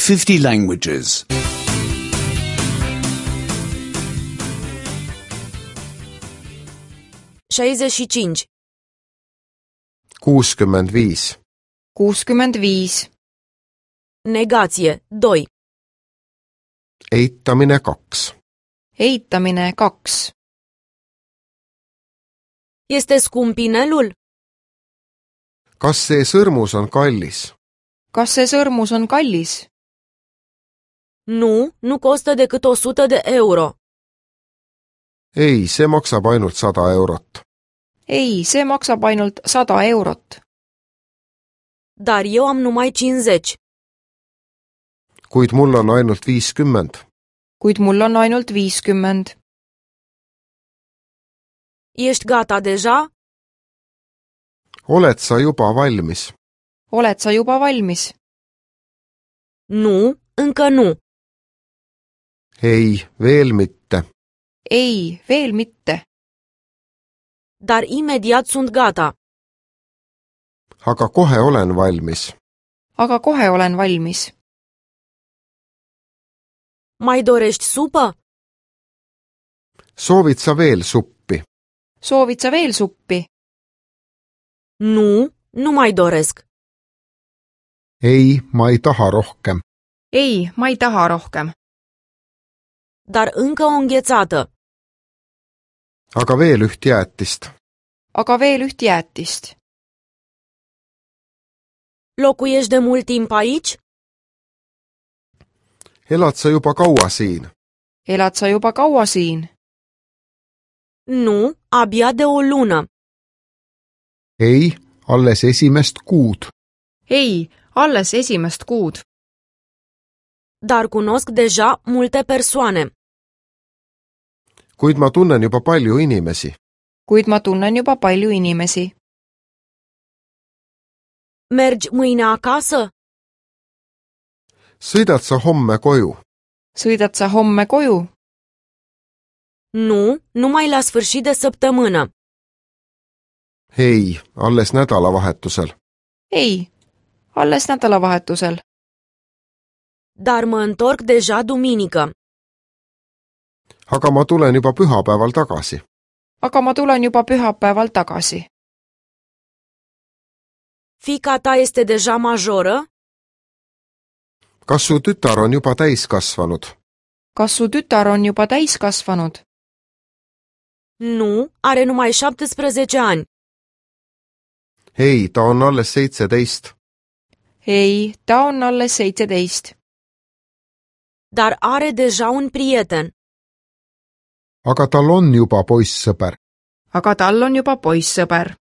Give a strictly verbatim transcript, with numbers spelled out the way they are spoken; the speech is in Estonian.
fifty languages. șaizeci și cinci. kuuskümmend viis, kuuskümmend viis, Negație. doi. eitamine kaks, eitamine kaks. Este scump inelul? kas see sõrmus on kallis? Kas see sõrmus on kallis? Nu, nu costă decât o sută de euro. ei, see maksab ainult sada eurot. Ei, see maksab ainult sada eurot. Dar eu am numai cincizeci. kuid mul on ainult viiskümmend. Kuid mul on ainult viiskümmend. Ești gata deja? oled sa juba valmis? Oled sa juba valmis? Nu, încă nu. ei, veel mitte. Ei, veel mitte. Dar imediat sunt gata. aga kohe olen valmis. Aga kohe olen valmis. Mai dorești supă? soovid sa veel suppi? Soovid sa veel suppi? Nu, nu mai doresc. ei, ma ei taha rohkem. Ei, ma ei taha rohkem. Dar încă o înghețată. aga veel üht jäätist. Aga veel üht jäätist. Locuiești de mult timp aici? elad sa juba kaua siin? Elad sa juba kaua siin? Nu, abia de o lună. ei, alles esimest kuud. Ei, alles esimest kuud. Dar cunosc deja multe persoane. kuid ma tunnen juba palju inimesi. Kuid ma tunnen juba palju inimesi. Mergi mâine acasă? sõidad sa homme koju? Sõidad sa homme koju? Nu, numai la sfârșit de săptămână. ei, alles nädalavahetusel. Ei, alles nädalavahetusel. Dar mă întorc deja duminică. aga ma tulen juba pühapäeval tagasi. Aga ma tulen juba pühapäeval tagasi. Fiica ta este deja majoră? kas su tütar on juba täiskasvanud? Kas su tütar on juba täiskasvanud? Nu, are numai șaptesprezece ani. ei, ta on alles seitseteist. Ei, ta on alles seitseteist. Dar are deja un prieten. aga tal on juba poissõber. Aga tal on juba poissõber.